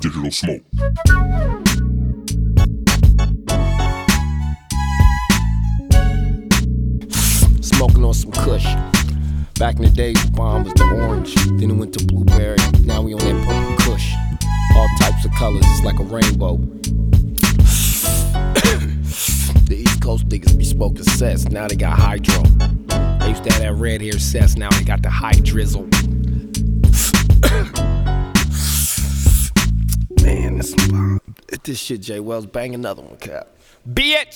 Digital Smoke. Smoking on some kush. Back in the day, the bomb was the orange. Then it went to blueberry. Now we on that purple kush. All types of colors, it's like a rainbow. The East Coast niggas be smoking cess. Now they got hydro. They used to have that red hair cess. Now they got the high drizzle. Man, this shit, J. Wells, bang another one, cap. Bitch!